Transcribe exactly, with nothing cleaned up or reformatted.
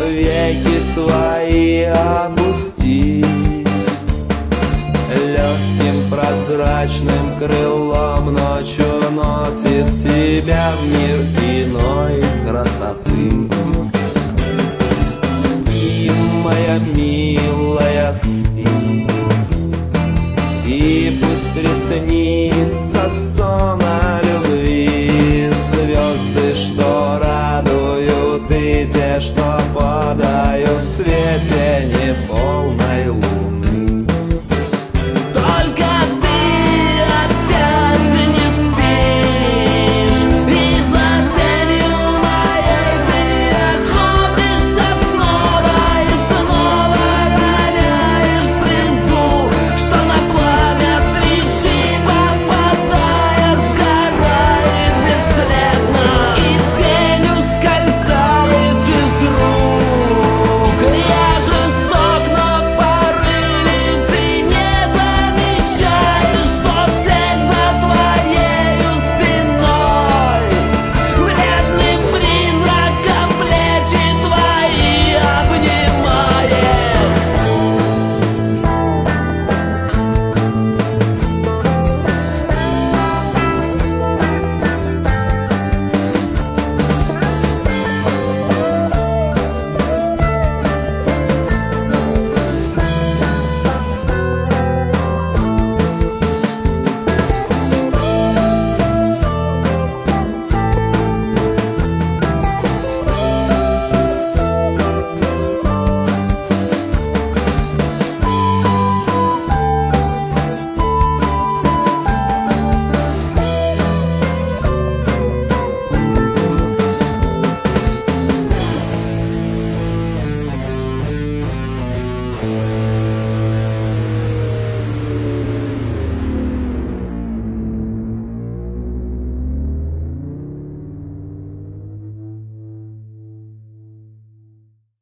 веки свои опусти, легким прозрачным крылом ночью носит тебя в мир иной красоты. Спи, моя милая, спи, и пусть приснится сон о любви. Звезды, что радуют, и те, что подают